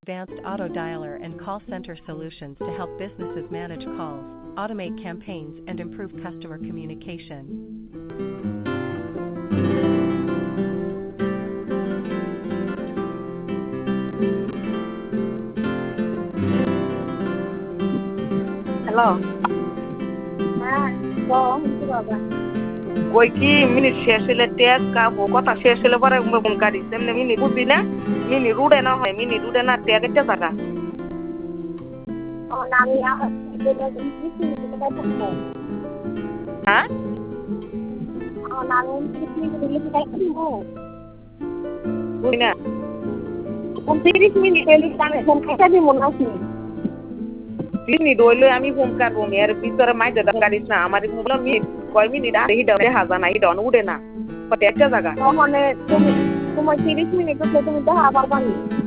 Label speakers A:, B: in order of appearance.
A: advanced auto dialer and call center solutions to help businesses manage calls, automate campaigns, and improve customer communication.
B: Hello,
C: হ্যাঁ, বল কি বাবা?
B: ওই কি minute শেষ হলে ট্যাগ কাবো কথা শেষ হলে পরে গাড়ি তেমনি মিনিট উঠবি না, মিনি রুডে না হয়, মিনি রুডে না ট্যাগ একটা জায়গা।
C: আমি
B: হ্যাঁ বুঝি না
C: 30 মিনিট এলি আমি ফোন কেটে দিব নাকি?
B: মিনিট হইলে আমি ফোন কাটবো, এর ভিতরে মাইজে গাড়িস না আমার মিনিট কয় মিনিট আর হিডা দেখা না, হিডা উঠে না একটা জায়গা।
C: মানে তুমি 30 মিনিট তুমি দেখা পারবা না।